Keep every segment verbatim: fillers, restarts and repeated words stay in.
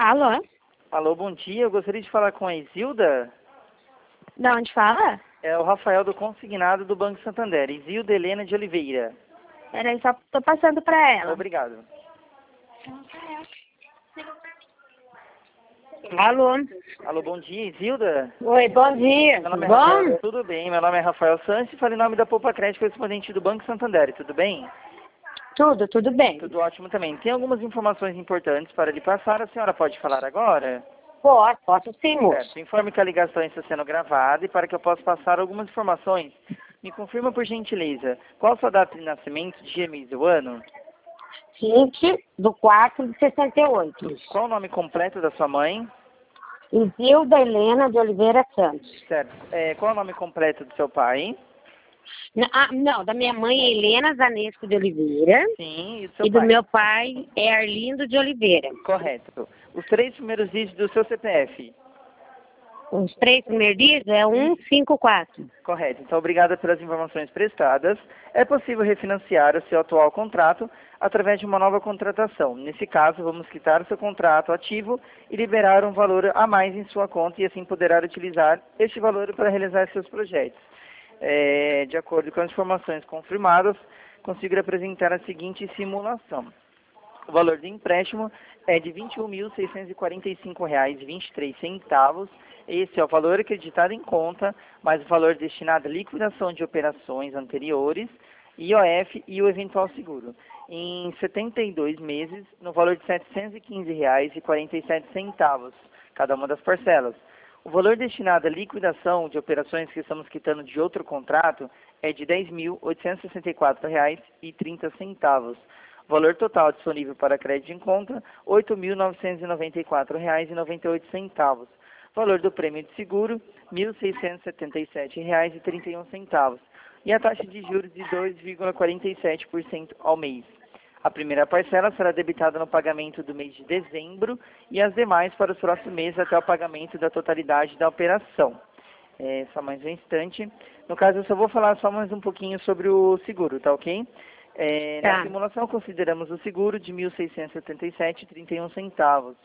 Alô? Alô, bom dia. Eu gostaria de falar com a Isilda. Da onde fala? É o Rafael do Consignado do Banco Santander. Isilda Helena de Oliveira. Peraí, só tô passando pra ela. Obrigado. Alô? Alô, bom dia, Isilda. Oi, bom dia. Meu Tudo nome é bom? Rafael. Tudo bem, meu nome é Rafael Santos e falo em nome da Poupa Crédito, correspondente do Banco Santander. Tudo bem? Tudo, tudo bem. Tudo ótimo também. Tem algumas informações importantes para lhe passar. A senhora pode falar agora? Posso, posso sim, moço. Certo. Informe que a ligação está sendo gravada e para que eu possa passar algumas informações, me confirma por gentileza, qual a sua data de nascimento, dia, mês e o ano? vinte do quatro de sessenta e oito. Qual o nome completo da sua mãe? Isilda Helena de Oliveira Santos. Certo. É, qual o nome completo do seu pai? N- ah, não, da minha mãe é Helena Zanesco de Oliveira. Sim, e do seu E do pai? meu pai é Arlindo de Oliveira. Correto. Os três primeiros dígitos do seu C P F? Os três primeiros dias é um cinco quatro. Correto. Então, obrigada pelas informações prestadas. É possível refinanciar o seu atual contrato através de uma nova contratação. Nesse caso, vamos quitar o seu contrato ativo e liberar um valor a mais em sua conta e assim poderá utilizar este valor para realizar seus projetos. É, de acordo com as informações confirmadas, consigo apresentar a seguinte simulação. O valor do empréstimo é de vinte e um mil, seiscentos e quarenta e cinco reais e vinte e três centavos. Esse é o valor acreditado em conta, mais o valor destinado à liquidação de operações anteriores, I O F e o eventual seguro. Em setenta e dois meses, no valor de setecentos e quinze reais e quarenta e sete centavos, cada uma das parcelas. O valor destinado à liquidação de operações que estamos quitando de outro contrato é de dez mil, oitocentos e sessenta e quatro reais e trinta centavos. Valor total disponível para crédito em conta, oito mil, novecentos e noventa e quatro reais e noventa e oito centavos. Valor do prêmio de seguro, mil, seiscentos e setenta e sete reais e trinta e um centavos. E a taxa de juros de dois vírgula quarenta e sete por cento ao mês. A primeira parcela será debitada no pagamento do mês de dezembro e as demais para os próximos meses até o pagamento da totalidade da operação. É, só mais um instante. No caso, eu só vou falar só mais um pouquinho sobre o seguro, tá ok? É, Tá. Na simulação, consideramos o seguro de mil seiscentos e setenta e sete reais e trinta e um centavos.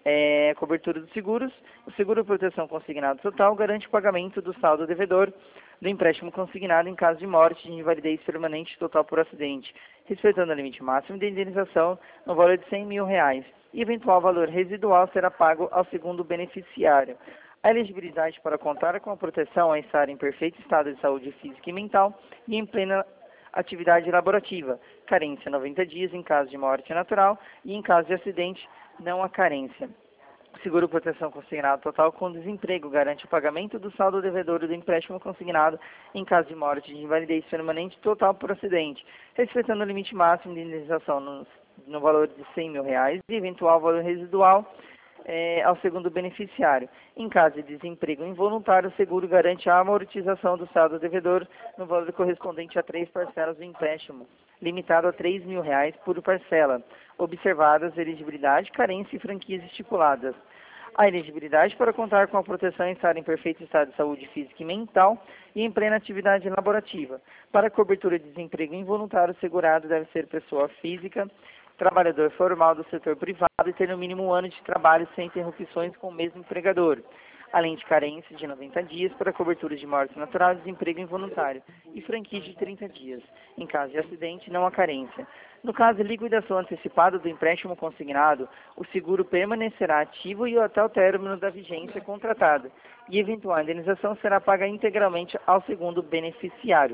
É, cobertura dos seguros. O seguro proteção consignado total garante o pagamento do saldo devedor do empréstimo consignado em caso de morte de invalidez permanente total por acidente, respeitando o limite máximo de indenização no valor de cem mil reais. E eventual valor residual será pago ao segundo beneficiário. A elegibilidade para contar com a proteção é estar em perfeito estado de saúde física e mental e em plena atividade laborativa. Carência noventa dias em caso de morte natural e em caso de acidente, não há carência. Seguro proteção consignado total com desemprego garante o pagamento do saldo devedor do empréstimo consignado em caso de morte de invalidez permanente total por acidente, respeitando o limite máximo de indenização no, no valor de cem mil reais e eventual valor residual é, ao segundo beneficiário. Em caso de desemprego involuntário, o seguro garante a amortização do saldo devedor no valor correspondente a três parcelas do empréstimo, limitado a três mil reais por parcela, observadas elegibilidade, carência e franquias estipuladas. A elegibilidade para contar com a proteção e estar em perfeito estado de saúde física e mental e em plena atividade laborativa. Para a cobertura de desemprego involuntário, o segurado deve ser pessoa física, trabalhador formal do setor privado e ter no mínimo um ano de trabalho sem interrupções com o mesmo empregador, além de carência de noventa dias para cobertura de morte natural e desemprego involuntário, e franquia de trinta dias. Em caso de acidente, não há carência. No caso de liquidação antecipada do empréstimo consignado, o seguro permanecerá ativo e até o término da vigência contratada, e eventual indenização será paga integralmente ao segundo beneficiário.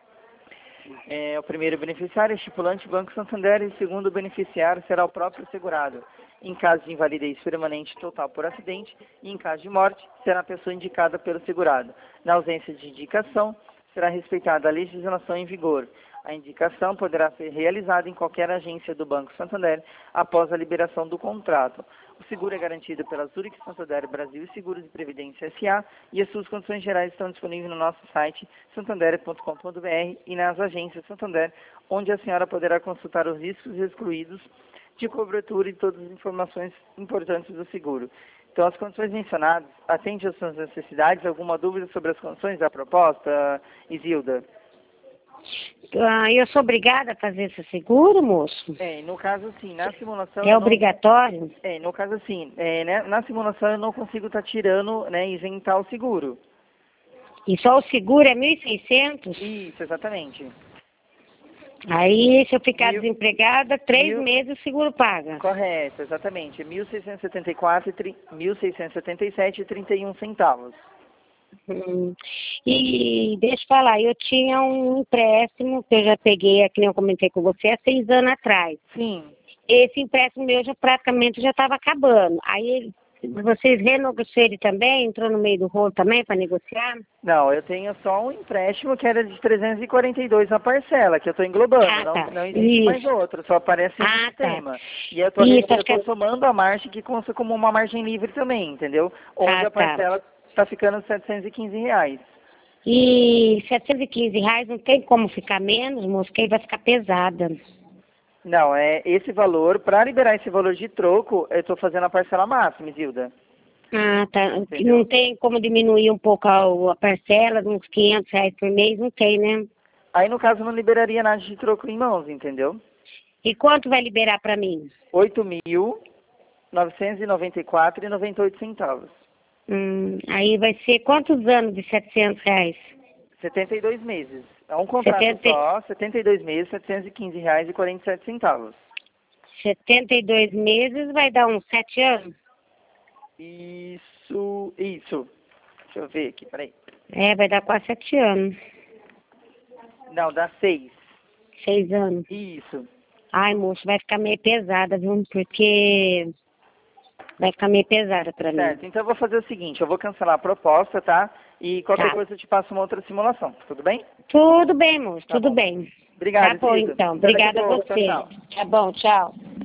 É, o primeiro beneficiário é estipulante Banco Santander e o segundo beneficiário será o próprio segurado. Em caso de invalidez permanente total por acidente e em caso de morte, será a pessoa indicada pelo segurado. Na ausência de indicação, será respeitada a legislação em vigor. A indicação poderá ser realizada em qualquer agência do Banco Santander após a liberação do contrato. O seguro é garantido pela Zurich Santander Brasil e Seguros de Previdência S A e as suas condições gerais estão disponíveis no nosso site santander ponto com ponto br e nas agências Santander, onde a senhora poderá consultar os riscos excluídos de cobertura e todas as informações importantes do seguro. Então, as condições mencionadas atendem às suas necessidades? Alguma dúvida sobre as condições da proposta, Isilda? Ah, eu sou obrigada a fazer esse seguro, moço? É, no caso assim, na simulação... É eu não- obrigatório? É, no caso assim, é, né, na simulação eu não consigo estar tirando, né, isentar o seguro. E só o seguro é mil e seiscentos? Isso, exatamente. Aí, se eu ficar Mil- desempregada, três mil- meses o seguro paga. Correto, exatamente. mil seiscentos e setenta e quatro e tri- mil seiscentos e setenta e sete e trinta e um centavos. Hum. E deixa eu falar, eu tinha um empréstimo que eu já peguei, que nem eu comentei com você, há seis anos atrás. Sim. Esse empréstimo meu já praticamente já estava acabando. Aí ele- vocês renegociaram ele também? Entrou no meio do rolo também para negociar? Não, eu tenho só um empréstimo que era de trezentos e quarenta e dois a parcela, que eu estou englobando. Ah, não, tá. não existe Isso. mais outro, só aparece no Ah, tá. sistema. E eu estou Isso, acho que é- somando a margem que consta como uma margem livre também, entendeu? Onde Ah, a tá. parcela está ficando setecentos e quinze reais. E setecentos e quinze reais não tem como ficar menos, moço, que aí vai ficar pesada. Não, é esse valor, para liberar esse valor de troco, eu estou fazendo a parcela máxima, Zilda. Ah, tá. Entendeu? Não tem como diminuir um pouco a, a parcela de uns quinhentos reais por mês? Não tem, né? Aí, no caso, não liberaria nada de troco em mãos, entendeu? E quanto vai liberar para mim? oito mil novecentos e noventa e quatro reais e noventa e oito centavos. Hum, aí vai ser quantos anos de setecentos reais? setenta e dois meses. É um contrato setenta só, setenta e dois meses, setecentos e quinze reais e quarenta e sete centavos. setenta e dois meses vai dar uns sete anos? Isso, isso. Deixa eu ver aqui, peraí. É, vai dar quase sete anos. Não, dá seis. Seis anos. Isso. Ai, moço, vai ficar meio pesada, viu? Porque vai ficar meio pesada para mim. Certo, então eu vou fazer o seguinte, eu vou cancelar a proposta, tá? E qualquer Tá. coisa eu te passo uma outra simulação, tudo bem? Tudo bem, moço, Tá tudo bom. bem. Obrigado, Tá bom, Zilda. então. Até daqui a Obrigada a pouco. você. Tchau, tchau. Tá bom, tchau.